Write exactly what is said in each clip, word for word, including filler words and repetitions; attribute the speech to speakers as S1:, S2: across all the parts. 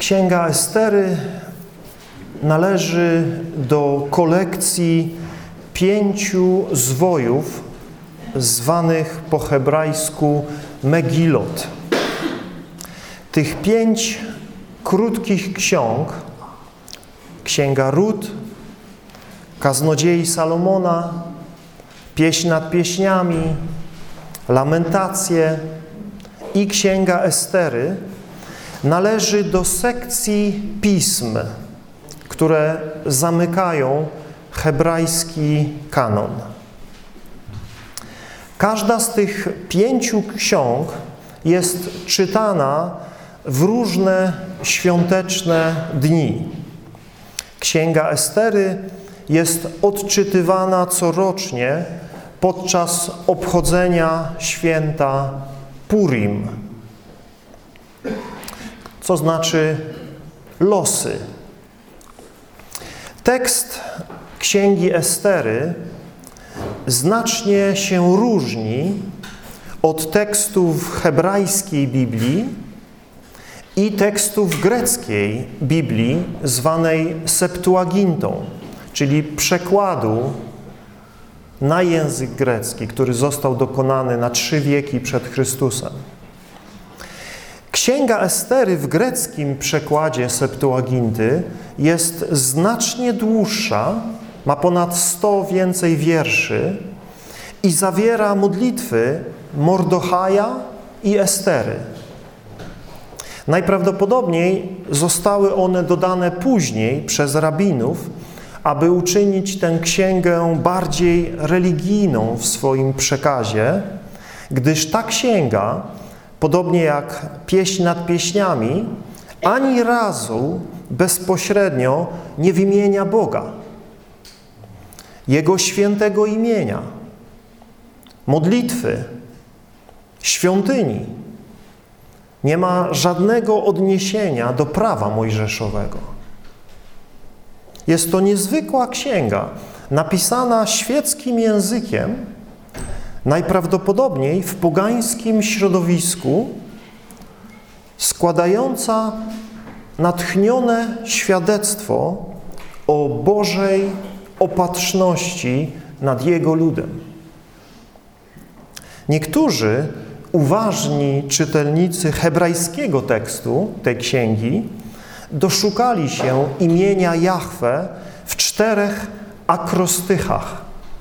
S1: Księga Estery należy do kolekcji pięciu zwojów zwanych po hebrajsku Megilot. Tych pięć krótkich ksiąg, Księga Rut, Kaznodziei Salomona, Pieśń nad pieśniami, Lamentacje i Księga Estery, należy do sekcji pism, które zamykają hebrajski kanon. Każda z tych pięciu ksiąg jest czytana w różne świąteczne dni. Księga Estery jest odczytywana corocznie podczas obchodzenia święta Purim, co znaczy losy. Tekst Księgi Estery znacznie się różni od tekstów hebrajskiej Biblii i tekstów greckiej Biblii, zwanej Septuagintą, czyli przekładu na język grecki, który został dokonany na trzy wieki przed Chrystusem. Księga Estery w greckim przekładzie Septuaginty jest znacznie dłuższa, ma ponad sto więcej wierszy i zawiera modlitwy Mordechaja i Estery. Najprawdopodobniej zostały one dodane później przez rabinów, aby uczynić tę księgę bardziej religijną w swoim przekazie, gdyż ta księga, podobnie jak Pieśń nad pieśniami, ani razu bezpośrednio nie wymienia Boga, Jego świętego imienia, modlitwy, świątyni. Nie ma żadnego odniesienia do prawa mojżeszowego. Jest to niezwykła księga, napisana świeckim językiem, najprawdopodobniej w pogańskim środowisku, składająca natchnione świadectwo o Bożej opatrzności nad Jego ludem. Niektórzy uważni czytelnicy hebrajskiego tekstu tej księgi doszukali się imienia Jahwe w czterech akrostychach.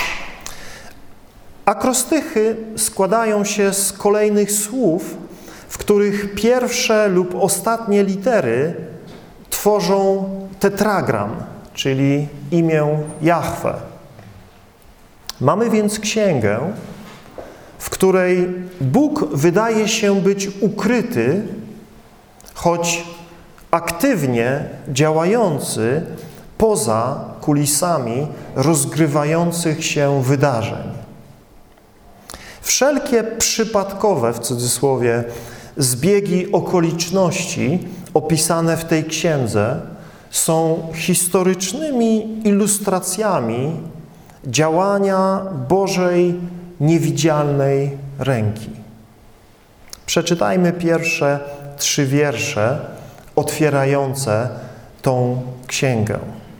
S1: Akrostychy składają się z kolejnych słów, w których pierwsze lub ostatnie litery tworzą tetragram, czyli imię Jahwe. Mamy więc księgę, w której Bóg wydaje się być ukryty, choć aktywnie działający poza kulisami rozgrywających się wydarzeń. Wszelkie przypadkowe, w cudzysłowie, zbiegi okoliczności opisane w tej księdze są historycznymi ilustracjami działania Bożej niewidzialnej ręki. Przeczytajmy pierwsze trzy wiersze otwierające tą księgę.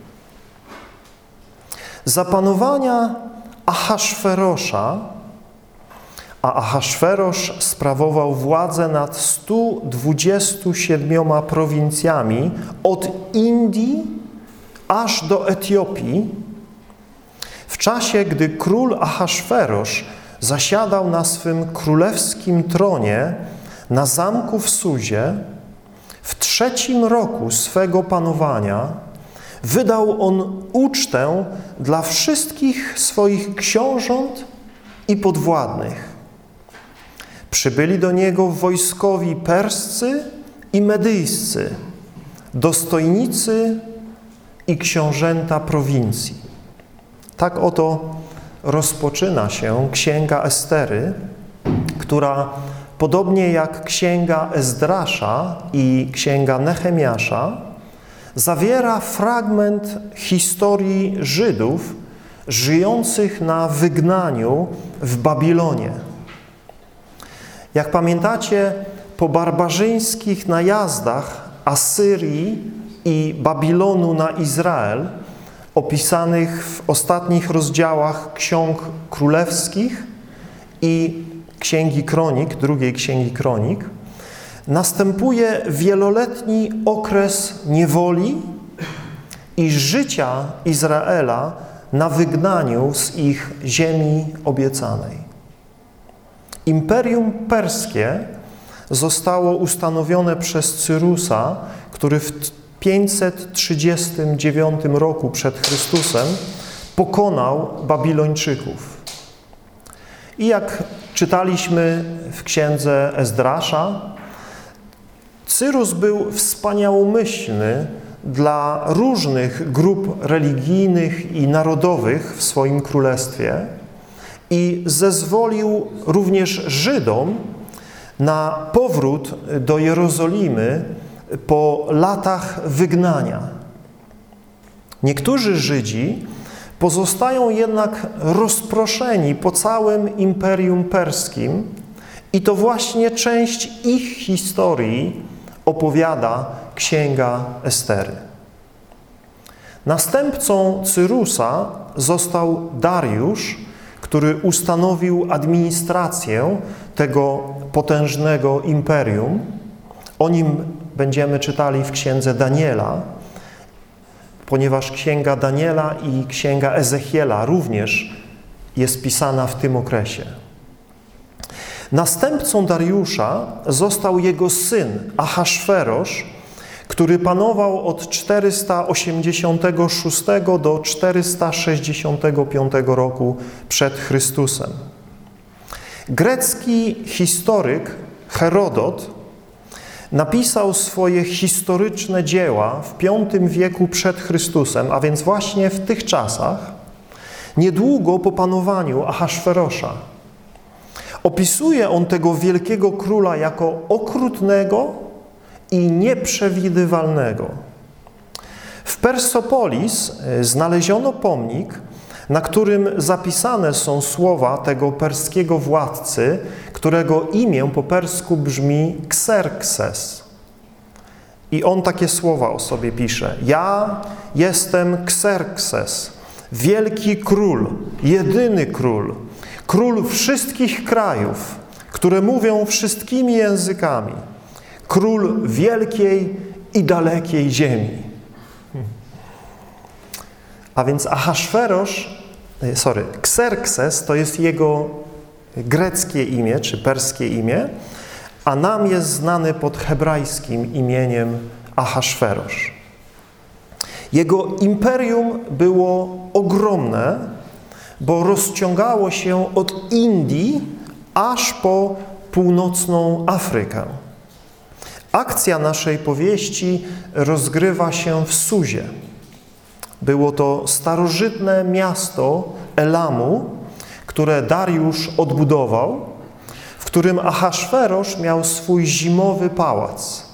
S1: Za panowania Ahasferosza, a Ahasferosz sprawował władzę nad stu dwudziestu siedmioma prowincjami od Indii aż do Etiopii, w czasie, gdy król Ahasferosz zasiadał na swym królewskim tronie na zamku w Suzie, w trzecim roku swego panowania wydał on ucztę dla wszystkich swoich książąt i podwładnych. Przybyli do niego wojskowi perscy i medyjscy, dostojnicy i książęta prowincji. Tak oto rozpoczyna się Księga Estery, która podobnie jak Księga Ezdrasza i Księga Nehemiasza zawiera fragment historii Żydów żyjących na wygnaniu w Babilonie. Jak pamiętacie, po barbarzyńskich najazdach Asyrii i Babilonu na Izrael, opisanych w ostatnich rozdziałach Ksiąg Królewskich i Księgi Kronik, drugiej Księgi Kronik, następuje wieloletni okres niewoli i życia Izraela na wygnaniu z ich ziemi obiecanej. Imperium Perskie zostało ustanowione przez Cyrusa, który w pięćset trzydziestym dziewiątym roku przed Chrystusem pokonał Babilończyków. I jak czytaliśmy w księdze Ezdrasza, Cyrus był wspaniałomyślny dla różnych grup religijnych i narodowych w swoim królestwie i zezwolił również Żydom na powrót do Jerozolimy po latach wygnania. Niektórzy Żydzi pozostają jednak rozproszeni po całym Imperium Perskim i to właśnie część ich historii opowiada Księga Estery. Następcą Cyrusa został Dariusz, który ustanowił administrację tego potężnego imperium. O nim będziemy czytali w Księdze Daniela, ponieważ Księga Daniela i Księga Ezechiela również jest pisana w tym okresie. Następcą Dariusza został jego syn Ahasferosz, który panował od czterysta osiemdziesiątego szóstego do czterysta sześćdziesiątego piątego roku przed Chrystusem. Grecki historyk Herodot napisał swoje historyczne dzieła w piątym wieku przed Chrystusem, a więc właśnie w tych czasach, niedługo po panowaniu Ahasferosza. Opisuje on tego wielkiego króla jako okrutnego i nieprzewidywalnego. W Persopolis znaleziono pomnik, na którym zapisane są słowa tego perskiego władcy, którego imię po persku brzmi Kserkses. I on takie słowa o sobie pisze: ja jestem Kserkses, wielki król, jedyny król, król wszystkich krajów, które mówią wszystkimi językami, król wielkiej i dalekiej ziemi. A więc Ahasferosz, sorry, Kserkses to jest jego greckie imię, czy perskie imię, a nam jest znany pod hebrajskim imieniem Ahasferosz. Jego imperium było ogromne, bo rozciągało się od Indii aż po północną Afrykę. Akcja naszej powieści rozgrywa się w Suzie. Było to starożytne miasto Elamu, które Dariusz odbudował, w którym Ahasferosz miał swój zimowy pałac.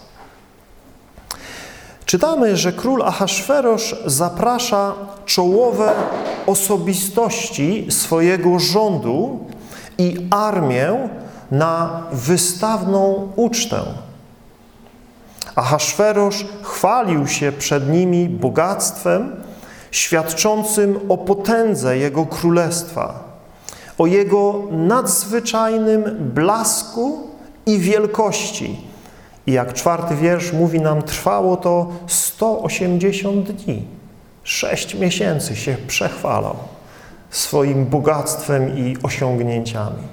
S1: Czytamy, że król Ahasferosz zaprasza czołowe osobistości swojego rządu i armię na wystawną ucztę. Ahasferosz chwalił się przed nimi bogactwem świadczącym o potędze jego królestwa, o jego nadzwyczajnym blasku i wielkości. I jak czwarty wiersz mówi nam, trwało to sto osiemdziesiąt dni. Sześć miesięcy się przechwalał swoim bogactwem i osiągnięciami.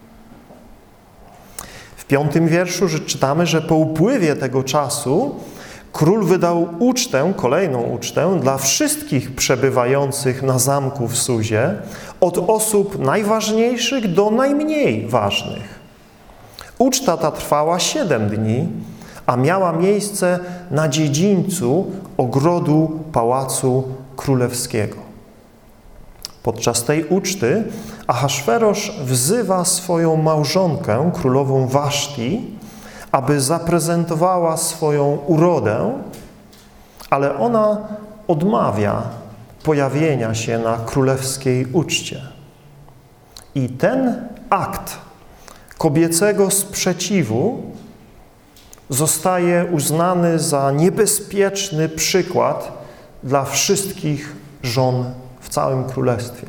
S1: W piątym wierszu czytamy, że po upływie tego czasu król wydał ucztę, kolejną ucztę dla wszystkich przebywających na zamku w Suzie, od osób najważniejszych do najmniej ważnych. Uczta ta trwała siedem dni, a miała miejsce na dziedzińcu ogrodu Pałacu Królewskiego. Podczas tej uczty Ahasferosz wzywa swoją małżonkę, królową Waszti, aby zaprezentowała swoją urodę, ale ona odmawia pojawienia się na królewskiej uczcie. I ten akt kobiecego sprzeciwu zostaje uznany za niebezpieczny przykład dla wszystkich żon w całym królestwie.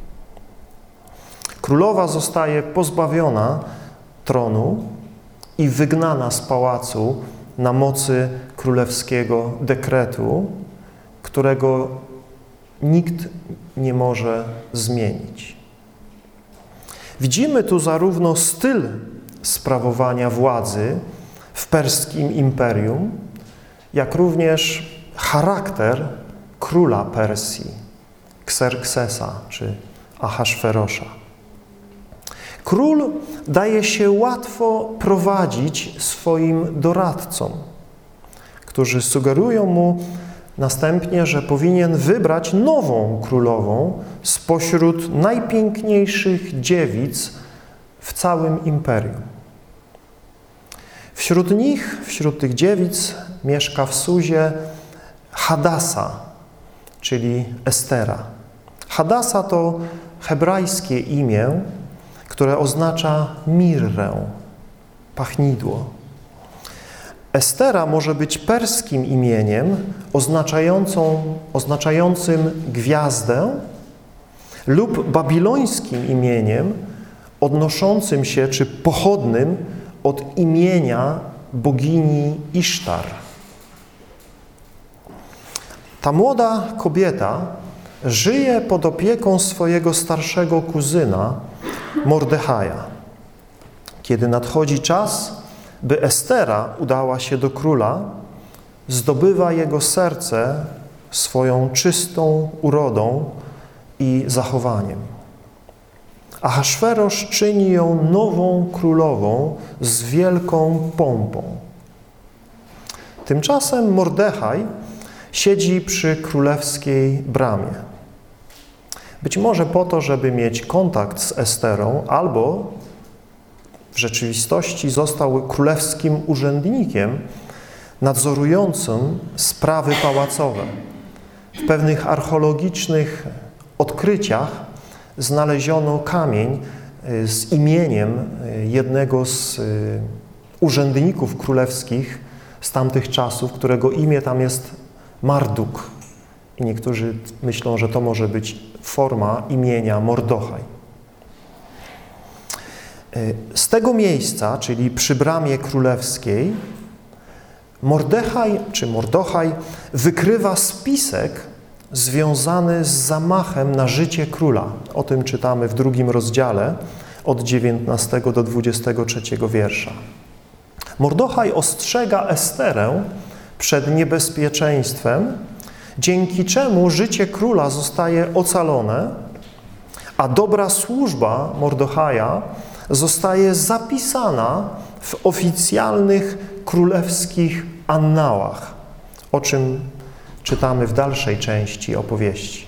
S1: Królowa zostaje pozbawiona tronu i wygnana z pałacu na mocy królewskiego dekretu, którego nikt nie może zmienić. Widzimy tu zarówno styl sprawowania władzy w perskim imperium, jak również charakter króla Persji, Kserksesa czy Ahasferosza. Król daje się łatwo prowadzić swoim doradcom, którzy sugerują mu następnie, że powinien wybrać nową królową spośród najpiękniejszych dziewic w całym imperium. Wśród nich, wśród tych dziewic mieszka w Suzie Hadasa, czyli Estera. Hadasa to hebrajskie imię, które oznacza mirrę, pachnidło. Estera może być perskim imieniem oznaczającą, oznaczającym gwiazdę lub babilońskim imieniem odnoszącym się czy pochodnym od imienia bogini Isztar. Ta młoda kobieta żyje pod opieką swojego starszego kuzyna Mordechaja. Kiedy nadchodzi czas, by Estera udała się do króla, zdobywa jego serce swoją czystą urodą i zachowaniem. Ahasferosz czyni ją nową królową z wielką pompą. Tymczasem Mordechaj siedzi przy królewskiej bramie. Być może po to, żeby mieć kontakt z Esterą, albo w rzeczywistości został królewskim urzędnikiem nadzorującym sprawy pałacowe. W pewnych archeologicznych odkryciach znaleziono kamień z imieniem jednego z urzędników królewskich z tamtych czasów, którego imię tam jest Marduk. I niektórzy myślą, że to może być forma imienia Mordochaj. Z tego miejsca, czyli przy bramie królewskiej, Mordechaj czy Mordochaj wykrywa spisek związany z zamachem na życie króla. O tym czytamy w drugim rozdziale od dziewiętnastego do dwudziestego trzeciego wiersza. Mordochaj ostrzega Esterę przed niebezpieczeństwem, dzięki czemu życie króla zostaje ocalone, a dobra służba Mordochaja zostaje zapisana w oficjalnych królewskich annałach, o czym czytamy w dalszej części opowieści.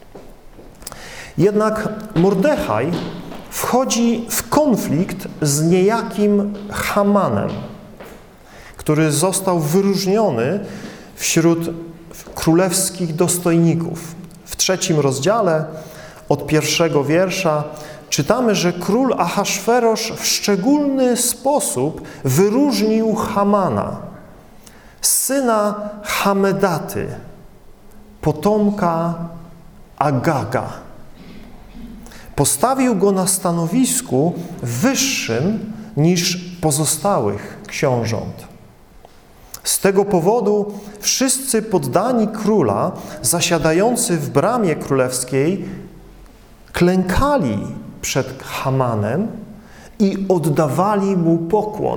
S1: Jednak Mordechaj wchodzi w konflikt z niejakim Hamanem, który został wyróżniony wśród królewskich dostojników. W trzecim rozdziale od pierwszego wiersza czytamy, że król Ahasferosz w szczególny sposób wyróżnił Hamana, syna Hamedaty, potomka Agaga. Postawił go na stanowisku wyższym niż pozostałych książąt. Z tego powodu wszyscy poddani króla, zasiadający w bramie królewskiej, klękali przed Hamanem i oddawali mu pokłon.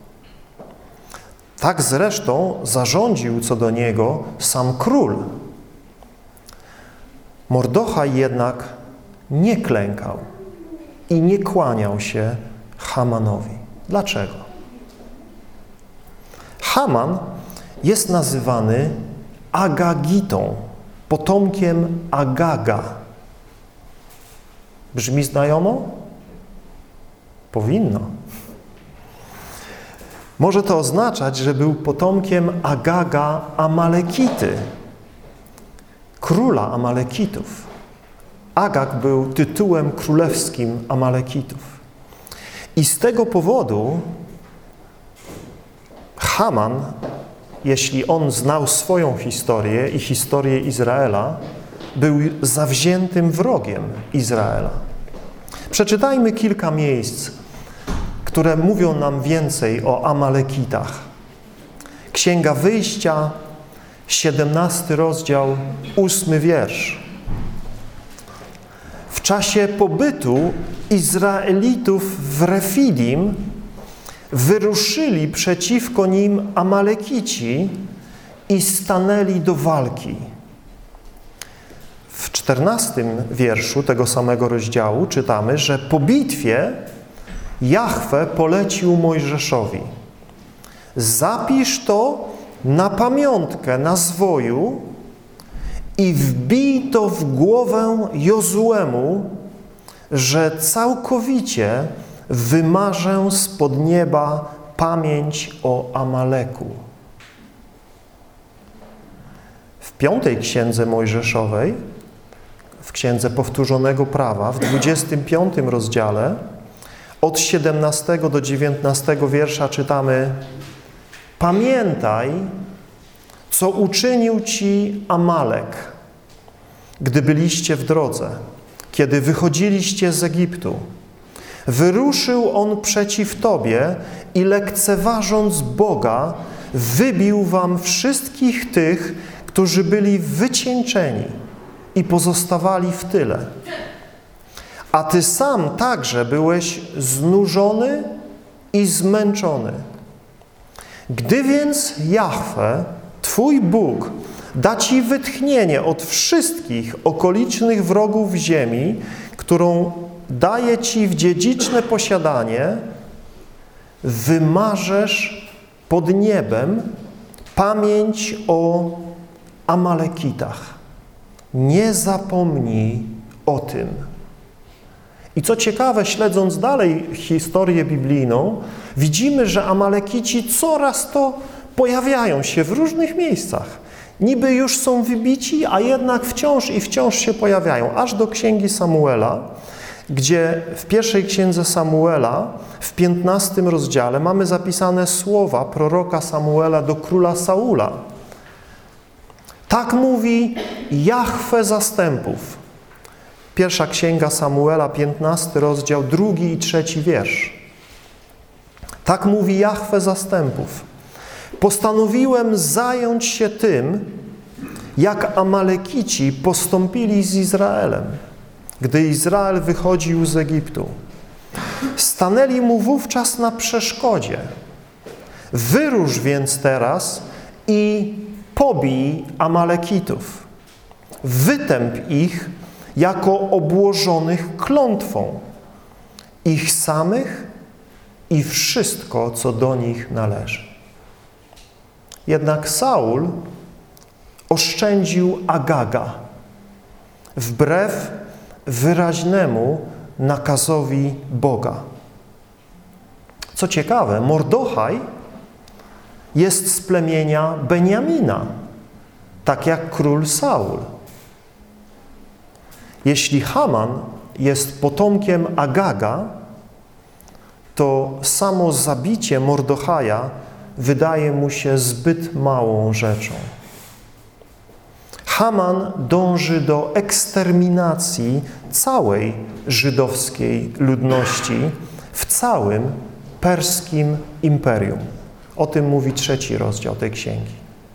S1: Tak zresztą zarządził co do niego sam król. Mordochaj jednak nie klękał i nie kłaniał się Hamanowi. Dlaczego? Haman jest nazywany Agagitą, potomkiem Agaga. Brzmi znajomo? Powinno. Może to oznaczać, że był potomkiem Agaga Amalekity, króla Amalekitów. Agag był tytułem królewskim Amalekitów. I z tego powodu Haman, jeśli on znał swoją historię i historię Izraela, był zawziętym wrogiem Izraela. Przeczytajmy kilka miejsc, które mówią nam więcej o Amalekitach. Księga Wyjścia, siedemnasty rozdział, ósmy wiersz. W czasie pobytu Izraelitów w Refidim wyruszyli przeciwko nim Amalekici i stanęli do walki. W czternastym wierszu tego samego rozdziału czytamy, że po bitwie Jahwe polecił Mojżeszowi: zapisz to na pamiątkę na zwoju i wbij to w głowę Jozuemu, że całkowicie wymarzę spod nieba pamięć o Amaleku. W piątej księdze Mojżeszowej, w księdze powtórzonego prawa, w dwudziestym piątym rozdziale, od siedemnastego do dziewiętnastego wiersza czytamy: pamiętaj, co uczynił ci Amalek, gdy byliście w drodze, kiedy wychodziliście z Egiptu. Wyruszył on przeciw tobie i lekceważąc Boga, wybił wam wszystkich tych, którzy byli wycieńczeni i pozostawali w tyle. A ty sam także byłeś znużony i zmęczony. Gdy więc Jahwe, twój Bóg, da ci wytchnienie od wszystkich okolicznych wrogów ziemi, którą daje ci w dziedziczne posiadanie, wymarzesz pod niebem pamięć o Amalekitach. Nie zapomnij o tym. I co ciekawe, śledząc dalej historię biblijną, widzimy, że Amalekici coraz to pojawiają się w różnych miejscach. Niby już są wybici, a jednak wciąż i wciąż się pojawiają. Aż do księgi Samuela, gdzie w pierwszej księdze Samuela, w piętnastym rozdziale, mamy zapisane słowa proroka Samuela do króla Saula. Tak mówi Jahwe zastępów. Pierwsza księga Samuela, piętnasty rozdział, drugi i trzeci wiersz. Tak mówi Jahwe zastępów. Postanowiłem zająć się tym, jak Amalekici postąpili z Izraelem, gdy Izrael wychodził z Egiptu. Stanęli mu wówczas na przeszkodzie. Wyrusz więc teraz i pobij Amalekitów. Wytęp ich jako obłożonych klątwą, ich samych i wszystko, co do nich należy. Jednak Saul oszczędził Agaga wbrew wyraźnemu nakazowi Boga. Co ciekawe, Mordochaj jest z plemienia Beniamina, tak jak król Saul. Jeśli Haman jest potomkiem Agaga, to samo zabicie Mordochaja wydaje mu się zbyt małą rzeczą. Haman dąży do eksterminacji całej żydowskiej ludności w całym perskim imperium. O tym mówi trzeci rozdział tej księgi.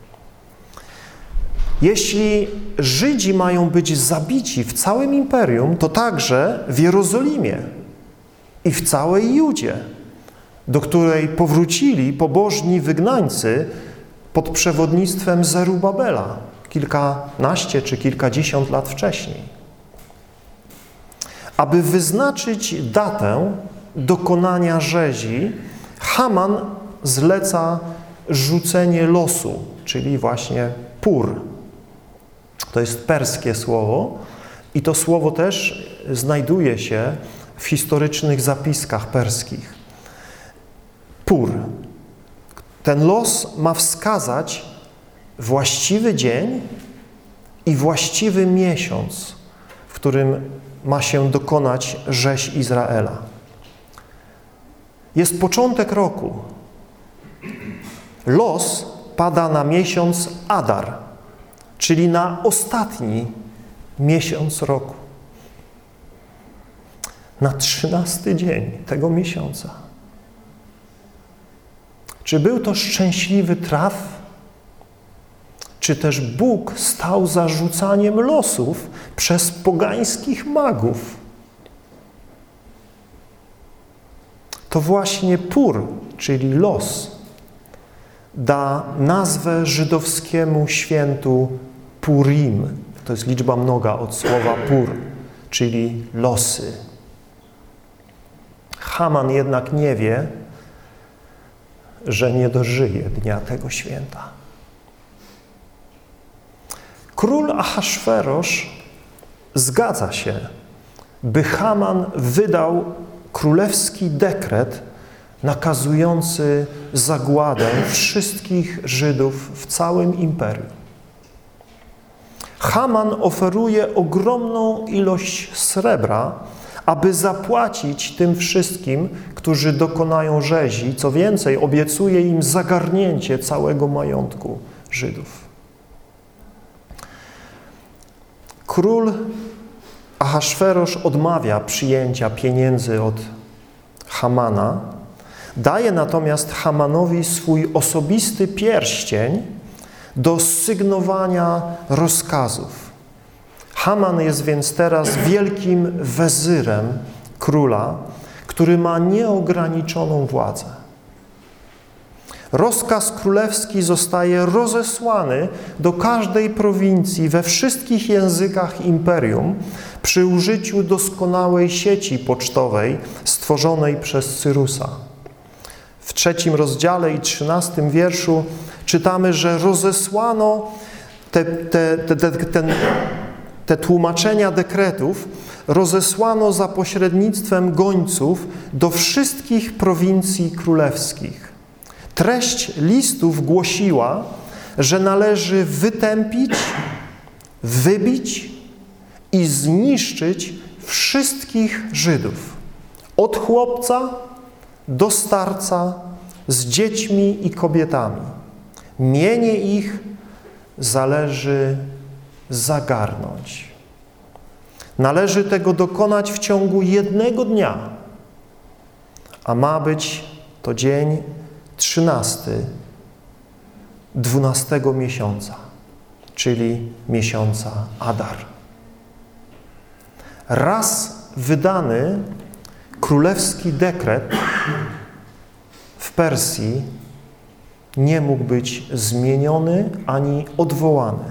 S1: Jeśli Żydzi mają być zabici w całym imperium, to także w Jerozolimie i w całej Judzie, do której powrócili pobożni wygnańcy pod przewodnictwem Zerubabela kilkanaście czy kilkadziesiąt lat wcześniej. Aby wyznaczyć datę dokonania rzezi, Haman zleca rzucenie losu, czyli właśnie pur. To jest perskie słowo i to słowo też znajduje się w historycznych zapiskach perskich. Pur. Ten los ma wskazać właściwy dzień i właściwy miesiąc, w którym ma się dokonać rzeź Izraela. Jest początek roku. los pada na miesiąc Adar, czyli na ostatni miesiąc roku. Na trzynasty dzień tego miesiąca. Czy był to szczęśliwy traf? Czy też Bóg stał za rzucaniem losów przez pogańskich magów? To właśnie Pur, czyli los, da nazwę żydowskiemu świętu Purim. To jest liczba mnoga od słowa Pur, czyli losy. Haman jednak nie wie, że nie dożyje dnia tego święta. Król Ahasferosz zgadza się, by Haman wydał królewski dekret nakazujący zagładę wszystkich Żydów w całym imperium. Haman oferuje ogromną ilość srebra, aby zapłacić tym wszystkim, którzy dokonają rzezi. Co więcej, obiecuje im zagarnięcie całego majątku Żydów. Król Ahasferosz odmawia przyjęcia pieniędzy od Hamana, daje natomiast Hamanowi swój osobisty pierścień do sygnowania rozkazów. Haman jest więc teraz wielkim wezyrem króla, który ma nieograniczoną władzę. Rozkaz królewski zostaje rozesłany do każdej prowincji we wszystkich językach imperium przy użyciu doskonałej sieci pocztowej stworzonej przez Cyrusa. W trzecim rozdziale i trzynastym wierszu czytamy, że rozesłano te, te, te, te, ten, te tłumaczenia dekretów, rozesłano za pośrednictwem gońców do wszystkich prowincji królewskich. Treść listów głosiła, że należy wytępić, wybić i zniszczyć wszystkich Żydów. Od chłopca do starca, z dziećmi i kobietami. Mienie ich zależy zagarnąć. Należy tego dokonać w ciągu jednego dnia, a ma być to dzień trzynasty dwunastego miesiąca, czyli miesiąca Adar. Raz wydany królewski dekret w Persji nie mógł być zmieniony ani odwołany.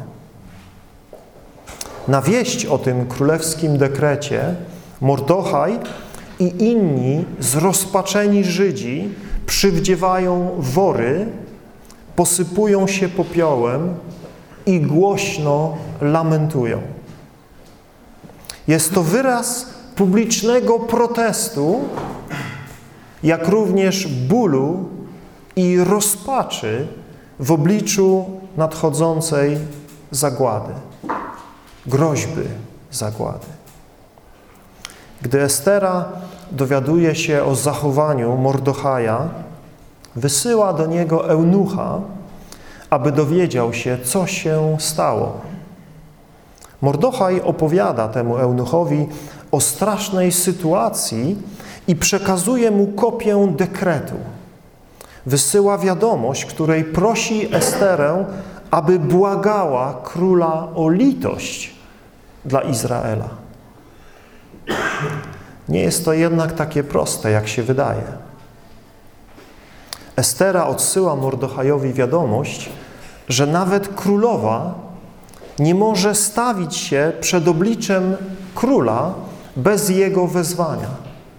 S1: Na wieść o tym królewskim dekrecie Mordochaj i inni zrozpaczeni Żydzi przywdziewają wory, posypują się popiołem i głośno lamentują. Jest to wyraz publicznego protestu, jak również bólu i rozpaczy w obliczu nadchodzącej zagłady, groźby zagłady. Gdy Estera dowiaduje się o zachowaniu Mordochaja, wysyła do niego eunucha, aby dowiedział się, co się stało. Mordochaj opowiada temu eunuchowi o strasznej sytuacji i przekazuje mu kopię dekretu. Wysyła wiadomość, której prosi Esterę, aby błagała króla o litość dla Izraela. Nie jest to jednak takie proste, jak się wydaje. Estera odsyła Mordochajowi wiadomość, że nawet królowa nie może stawić się przed obliczem króla bez jego wezwania.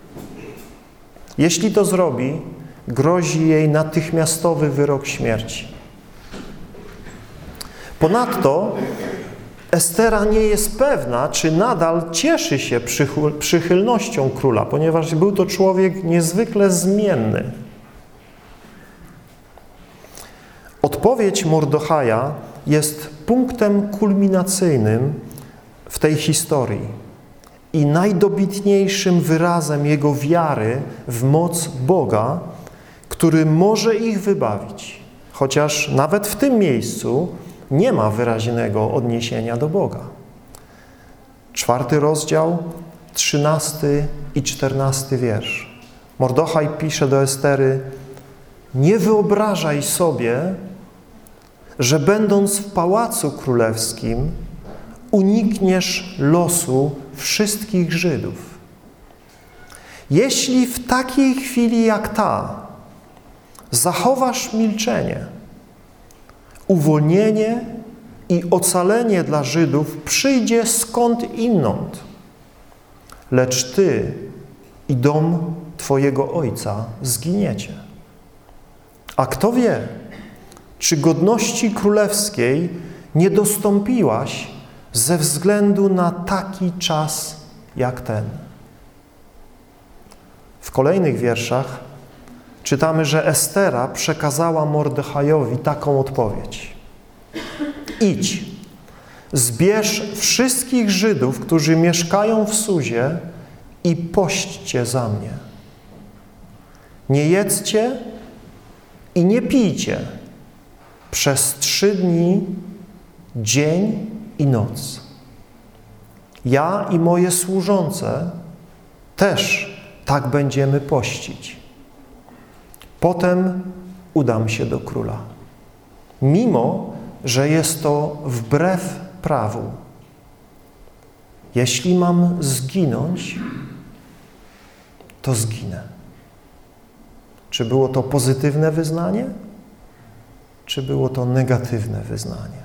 S1: Jeśli to zrobi, grozi jej natychmiastowy wyrok śmierci. Ponadto Estera nie jest pewna, czy nadal cieszy się przychylnością króla, ponieważ był to człowiek niezwykle zmienny. Odpowiedź Mordochaja jest punktem kulminacyjnym w tej historii i najdobitniejszym wyrazem jego wiary w moc Boga, który może ich wybawić, chociaż nawet w tym miejscu nie ma wyraźnego odniesienia do Boga. Czwarty rozdział, trzynasty i czternasty wiersz. Mordochaj pisze do Estery: nie wyobrażaj sobie, że będąc w pałacu królewskim unikniesz losu wszystkich Żydów. Jeśli w takiej chwili jak ta zachowasz milczenie, uwolnienie i ocalenie dla Żydów przyjdzie skąd inąd, lecz ty i dom twojego ojca zginiecie. A kto wie, czy godności królewskiej nie dostąpiłaś ze względu na taki czas jak ten. W kolejnych wierszach czytamy, że Estera przekazała Mordechajowi taką odpowiedź. Idź, zbierz wszystkich Żydów, którzy mieszkają w Suzie i pośćcie za mnie. Nie jedzcie i nie pijcie przez trzy dni, dzień i noc. Ja i moje służące też tak będziemy pościć. Potem udam się do króla, mimo że jest to wbrew prawu. Jeśli mam zginąć, to zginę. Czy było to pozytywne wyznanie, czy było to negatywne wyznanie?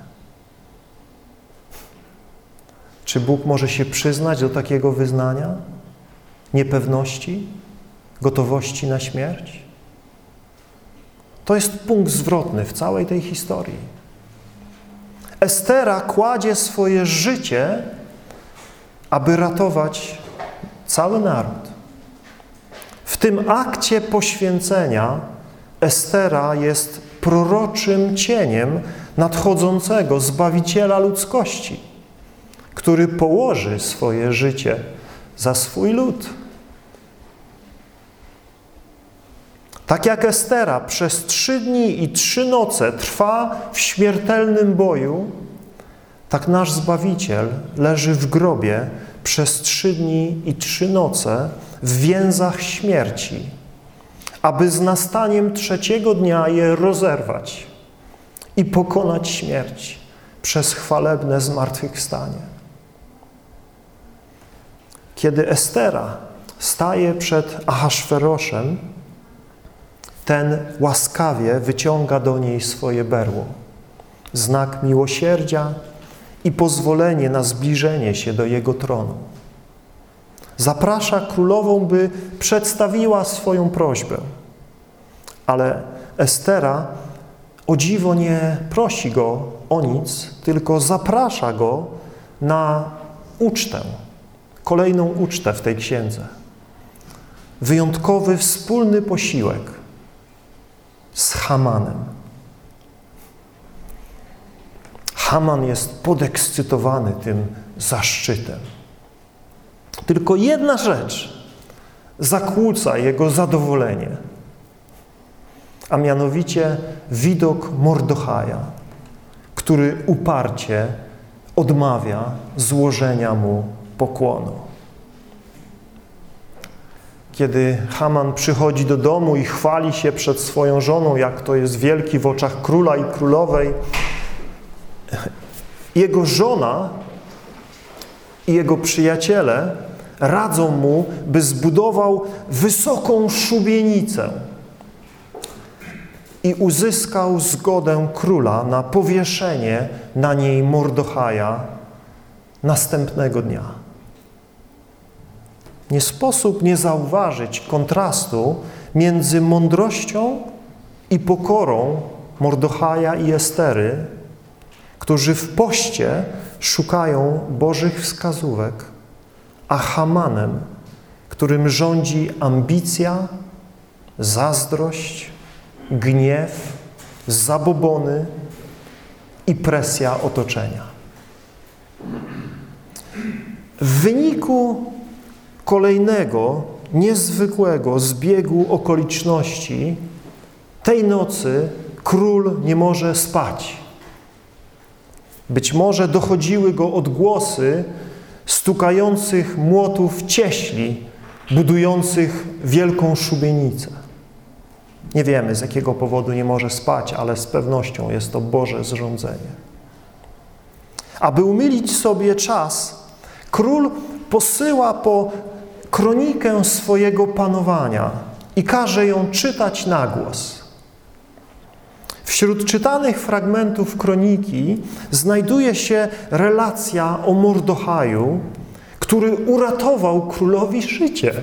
S1: Czy Bóg może się przyznać do takiego wyznania? Niepewności? Gotowości na śmierć? To jest punkt zwrotny w całej tej historii. Estera kładzie swoje życie, aby ratować cały naród. W tym akcie poświęcenia Estera jest proroczym cieniem nadchodzącego Zbawiciela ludzkości, który położy swoje życie za swój lud. Tak jak Estera przez trzy dni i trzy noce trwa w śmiertelnym boju, tak nasz Zbawiciel leży w grobie przez trzy dni i trzy noce w więzach śmierci, aby z nastaniem trzeciego dnia je rozerwać i pokonać śmierć przez chwalebne zmartwychwstanie. Kiedy Estera staje przed Ahasferoszem, ten łaskawie wyciąga do niej swoje berło, znak miłosierdzia i pozwolenie na zbliżenie się do jego tronu. Zaprasza królową, by przedstawiła swoją prośbę, ale Estera o dziwo nie prosi go o nic, tylko zaprasza go na ucztę, kolejną ucztę w tej księdze. Wyjątkowy wspólny posiłek z Hamanem. Haman jest podekscytowany tym zaszczytem. Tylko jedna rzecz zakłóca jego zadowolenie, a mianowicie widok Mordechaja, który uparcie odmawia złożenia mu pokłonu. Kiedy Haman przychodzi do domu i chwali się przed swoją żoną, jak to jest wielki w oczach króla i królowej, jego żona i jego przyjaciele radzą mu, by zbudował wysoką szubienicę i uzyskał zgodę króla na powieszenie na niej Mordechaja następnego dnia. Nie sposób nie zauważyć kontrastu między mądrością i pokorą Mordechaja i Estery, którzy w poście szukają Bożych wskazówek, a Hamanem, którym rządzi ambicja, zazdrość, gniew, zabobony i presja otoczenia. W wyniku kolejnego niezwykłego zbiegu okoliczności tej nocy król nie może spać. Być może dochodziły go odgłosy stukających młotów cieśli, budujących wielką szubienicę. Nie wiemy, z jakiego powodu nie może spać, ale z pewnością jest to Boże zrządzenie. Aby umilić sobie czas, król posyła po kronikę swojego panowania i każe ją czytać na głos. Wśród czytanych fragmentów kroniki znajduje się relacja o Mordochaju, który uratował królowi życie.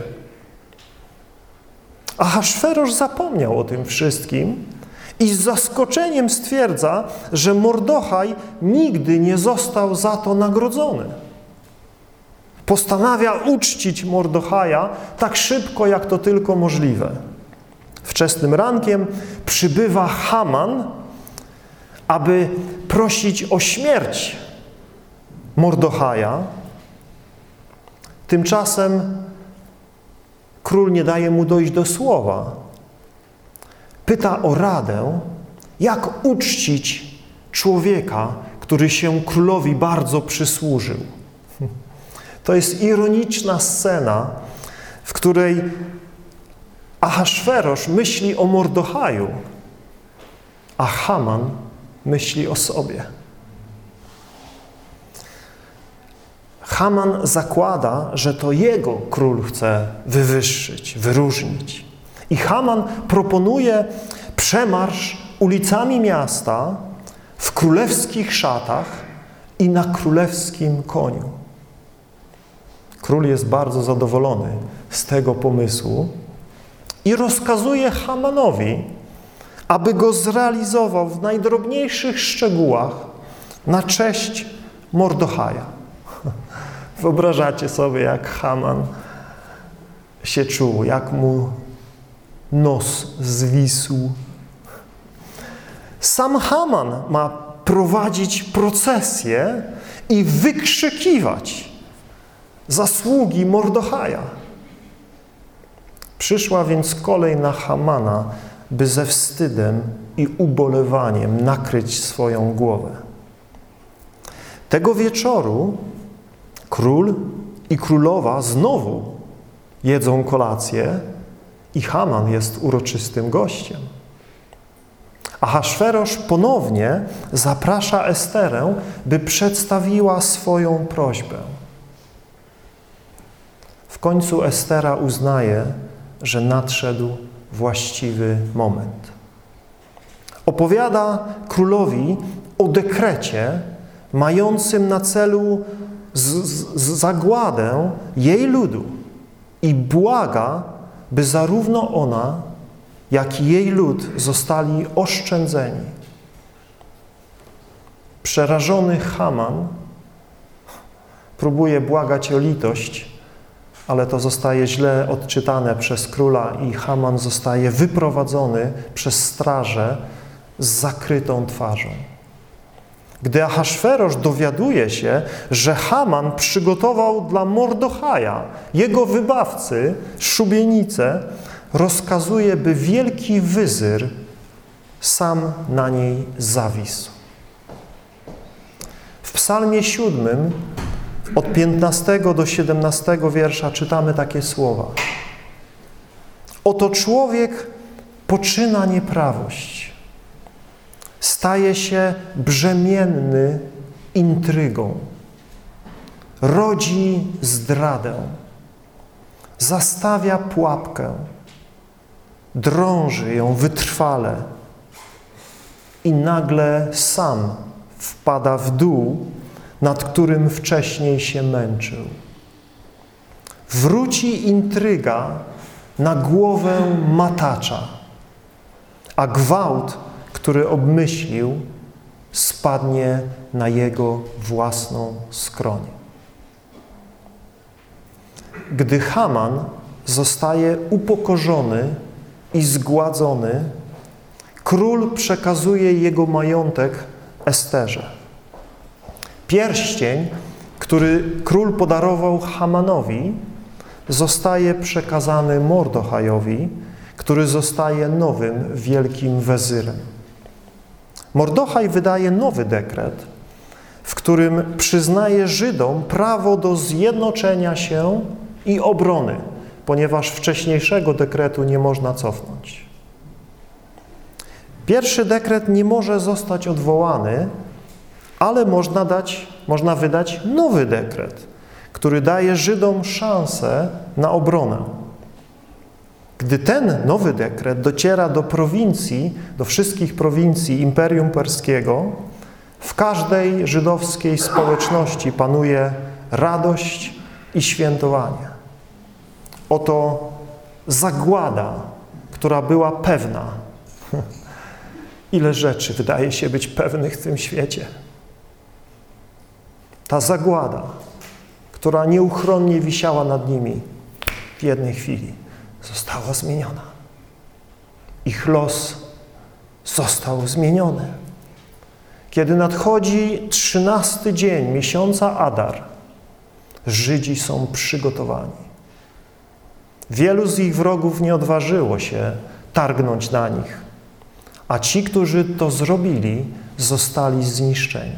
S1: Ahasferosz zapomniał o tym wszystkim i z zaskoczeniem stwierdza, że Mordochaj nigdy nie został za to nagrodzony. Postanawia uczcić Mordochaja tak szybko, jak to tylko możliwe. Wczesnym rankiem przybywa Haman, aby prosić o śmierć Mordochaja. Tymczasem król nie daje mu dojść do słowa. Pyta o radę, jak uczcić człowieka, który się królowi bardzo przysłużył. To jest ironiczna scena, w której Ahasferosz myśli o Mordochaju, a Haman myśli o sobie. Haman zakłada, że to jego król chce wywyższyć, wyróżnić. I Haman proponuje przemarsz ulicami miasta w królewskich szatach i na królewskim koniu. Król jest bardzo zadowolony z tego pomysłu i rozkazuje Hamanowi, aby go zrealizował w najdrobniejszych szczegółach na cześć Mordochaja. Wyobrażacie sobie, jak Haman się czuł, jak mu nos zwisł. Sam Haman ma prowadzić procesję i wykrzykiwać zasługi Mordochaja. Przyszła więc kolej na Hamana, by ze wstydem i ubolewaniem nakryć swoją głowę. Tego wieczoru król i królowa znowu jedzą kolację i Haman jest uroczystym gościem. Ahasferosz ponownie zaprasza Esterę, by przedstawiła swoją prośbę. W końcu Estera uznaje, że nadszedł właściwy moment. Opowiada królowi o dekrecie mającym na celu z, z, zagładę jej ludu i błaga, by zarówno ona, jak i jej lud zostali oszczędzeni. Przerażony Haman próbuje błagać o litość, ale to zostaje źle odczytane przez króla i Haman zostaje wyprowadzony przez strażę z zakrytą twarzą. Gdy Ahasferosz dowiaduje się, że Haman przygotował dla Mordochaja, jego wybawcy, szubienicę, rozkazuje, by wielki wyzyr sam na niej zawisł. W psalmie siódmym od piętnastego do siedemnastego wiersza czytamy takie słowa. Oto człowiek poczyna nieprawość, staje się brzemienny intrygą, rodzi zdradę, zastawia pułapkę, drąży ją wytrwale i nagle sam wpada w dół, nad którym wcześniej się męczył. Wróci intryga na głowę matacza, a gwałt, który obmyślił, spadnie na jego własną skronię. Gdy Haman zostaje upokorzony i zgładzony, król przekazuje jego majątek Esterze. Pierścień, który król podarował Hamanowi, zostaje przekazany Mordochajowi, który zostaje nowym wielkim wezyrem. Mordochaj wydaje nowy dekret, w którym przyznaje Żydom prawo do zjednoczenia się i obrony, ponieważ wcześniejszego dekretu nie można cofnąć. Pierwszy dekret nie może zostać odwołany, ale można dać, można wydać nowy dekret, który daje Żydom szansę na obronę. Gdy ten nowy dekret dociera do prowincji, do wszystkich prowincji Imperium Perskiego, w każdej żydowskiej społeczności panuje radość i świętowanie. Oto zagłada, która była pewna. Ile rzeczy wydaje się być pewnych w tym świecie. Ta zagłada, która nieuchronnie wisiała nad nimi, w jednej chwili została zmieniona. Ich los został zmieniony. Kiedy nadchodzi trzynasty dzień miesiąca Adar, Żydzi są przygotowani. Wielu z ich wrogów nie odważyło się targnąć na nich, a ci, którzy to zrobili, zostali zniszczeni.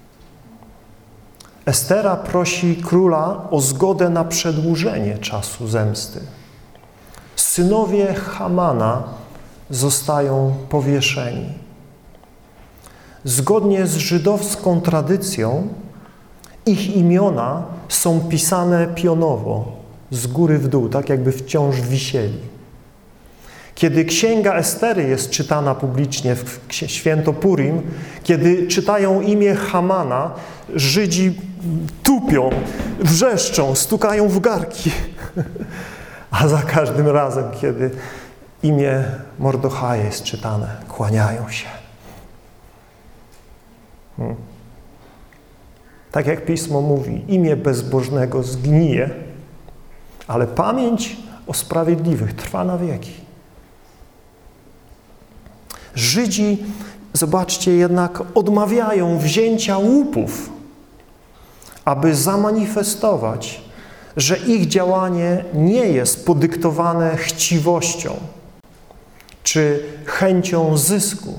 S1: Estera prosi króla o zgodę na przedłużenie czasu zemsty. Synowie Hamana zostają powieszeni. Zgodnie z żydowską tradycją ich imiona są pisane pionowo, z góry w dół, tak jakby wciąż wisieli. Kiedy Księga Estery jest czytana publicznie w święto Purim, kiedy czytają imię Hamana, Żydzi tupią, wrzeszczą, stukają w garki. A za każdym razem, kiedy imię Mordochaja jest czytane, kłaniają się. Hmm. Tak jak Pismo mówi, imię bezbożnego zgnije, ale pamięć o sprawiedliwych trwa na wieki. Żydzi, zobaczcie, jednak odmawiają wzięcia łupów, aby zamanifestować, że ich działanie nie jest podyktowane chciwością czy chęcią zysku.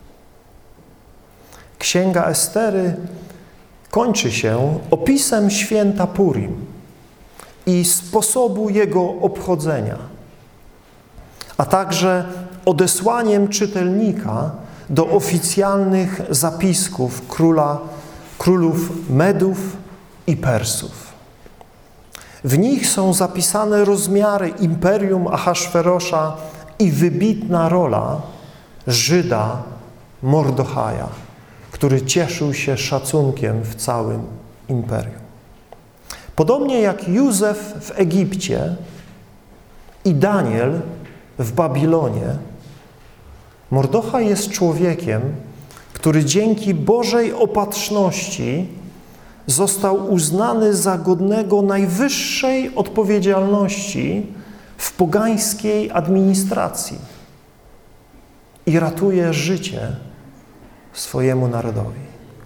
S1: Księga Estery kończy się opisem święta Purim i sposobu jego obchodzenia, a także odesłaniem czytelnika do oficjalnych zapisków króla, królów Medów i Persów. W nich są zapisane rozmiary imperium Ahasferosza i wybitna rola Żyda Mordochaja, który cieszył się szacunkiem w całym imperium. Podobnie jak Józef w Egipcie i Daniel w Babilonie, Mordochaj jest człowiekiem, który dzięki Bożej opatrzności został uznany za godnego najwyższej odpowiedzialności w pogańskiej administracji i ratuje życie swojemu narodowi.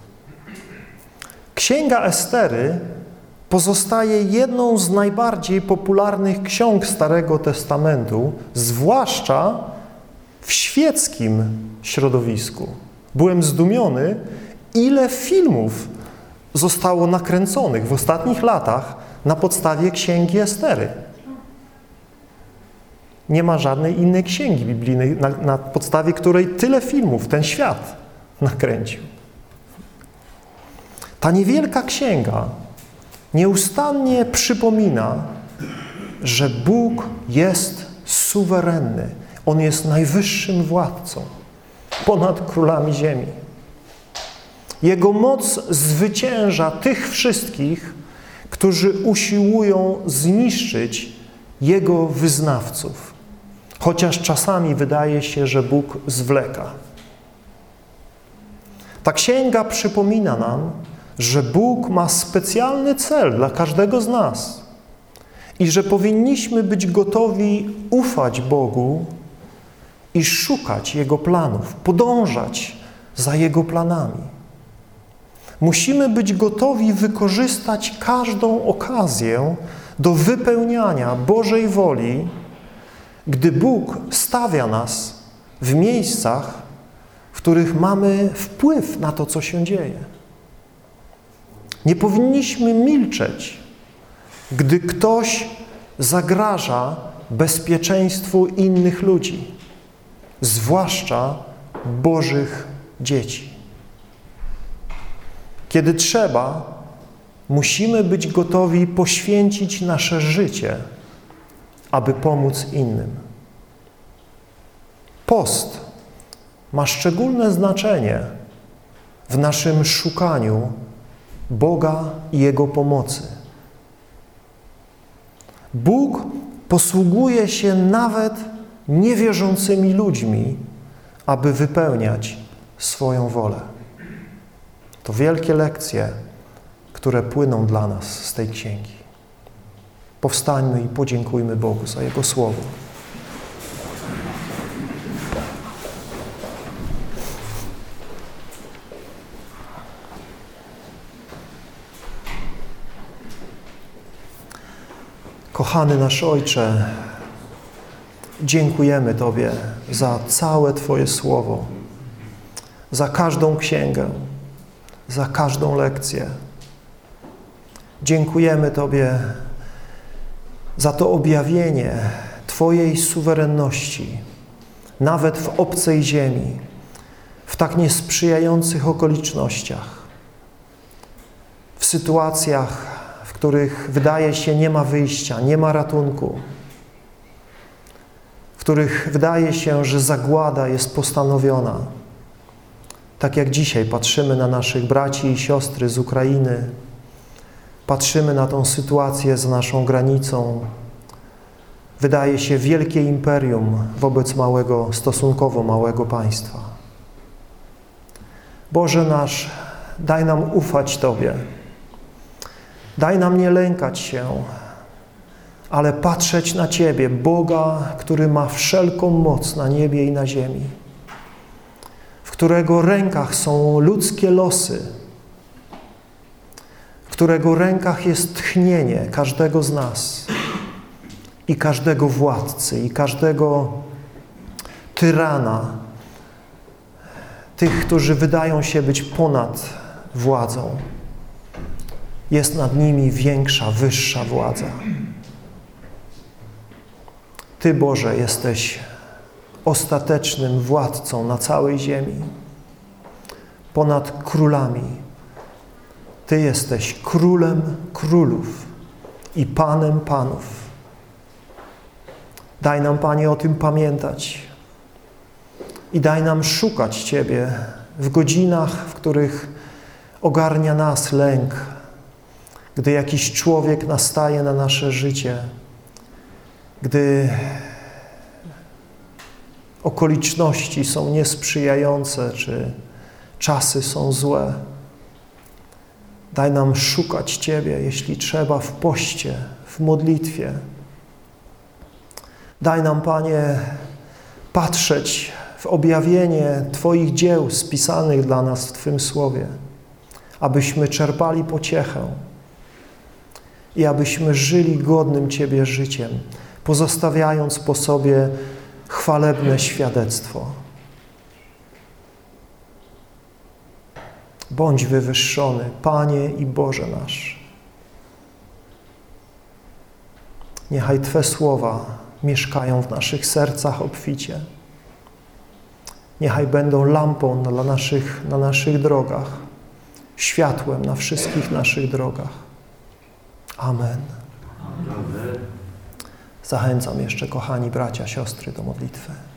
S1: Księga Estery pozostaje jedną z najbardziej popularnych ksiąg Starego Testamentu, zwłaszcza w świeckim środowisku. Byłem zdumiony, ile filmów zostało nakręconych w ostatnich latach na podstawie Księgi Estery. Nie ma żadnej innej księgi biblijnej, na, na podstawie której tyle filmów ten świat nakręcił. Ta niewielka księga nieustannie przypomina, że Bóg jest suwerenny. On jest najwyższym władcą ponad królami ziemi. Jego moc zwycięża tych wszystkich, którzy usiłują zniszczyć Jego wyznawców, chociaż czasami wydaje się, że Bóg zwleka. Ta księga przypomina nam, że Bóg ma specjalny cel dla każdego z nas i że powinniśmy być gotowi ufać Bogu i szukać Jego planów, podążać za Jego planami. Musimy być gotowi wykorzystać każdą okazję do wypełniania Bożej woli, gdy Bóg stawia nas w miejscach, w których mamy wpływ na to, co się dzieje. Nie powinniśmy milczeć, gdy ktoś zagraża bezpieczeństwu innych ludzi, zwłaszcza Bożych dzieci. Kiedy trzeba, musimy być gotowi poświęcić nasze życie, aby pomóc innym. Post ma szczególne znaczenie w naszym szukaniu Boga i Jego pomocy. Bóg posługuje się nawet niewierzącymi ludźmi, aby wypełniać swoją wolę. To wielkie lekcje, które płyną dla nas z tej księgi. Powstańmy i podziękujmy Bogu za Jego słowo. Kochany nasz Ojcze, dziękujemy Tobie za całe Twoje słowo, za każdą księgę, za każdą lekcję. Dziękujemy Tobie za to objawienie Twojej suwerenności, nawet w obcej ziemi, w tak niesprzyjających okolicznościach, w sytuacjach, w których wydaje się nie ma wyjścia, nie ma ratunku, w których wydaje się, że zagłada jest postanowiona. Tak jak dzisiaj patrzymy na naszych braci i siostry z Ukrainy, patrzymy na tą sytuację za naszą granicą. Wydaje się wielkie imperium wobec małego, stosunkowo małego państwa. Boże nasz, daj nam ufać Tobie. Daj nam nie lękać się, ale patrzeć na Ciebie, Boga, który ma wszelką moc na niebie i na ziemi, w którego rękach są ludzkie losy, w którego rękach jest tchnienie każdego z nas i każdego władcy, i każdego tyrana, tych, którzy wydają się być ponad władzą. Jest nad nimi większa, wyższa władza. Ty, Boże, jesteś ostatecznym władcą na całej ziemi, ponad królami. Ty jesteś królem królów i panem panów. Daj nam, Panie, o tym pamiętać i daj nam szukać Ciebie w godzinach, w których ogarnia nas lęk, gdy jakiś człowiek nastaje na nasze życie, gdy okoliczności są niesprzyjające, czy czasy są złe. Daj nam szukać Ciebie, jeśli trzeba, w poście, w modlitwie. Daj nam, Panie, patrzeć w objawienie Twoich dzieł spisanych dla nas w Twym Słowie, abyśmy czerpali pociechę i abyśmy żyli godnym Ciebie życiem, pozostawiając po sobie chwalebne świadectwo. Bądź wywyższony, Panie i Boże nasz. Niechaj Twe słowa mieszkają w naszych sercach obficie. Niechaj będą lampą dla naszych, na naszych drogach, światłem na wszystkich naszych drogach. Amen. Amen. Zachęcam jeszcze, kochani bracia, siostry, do modlitwy.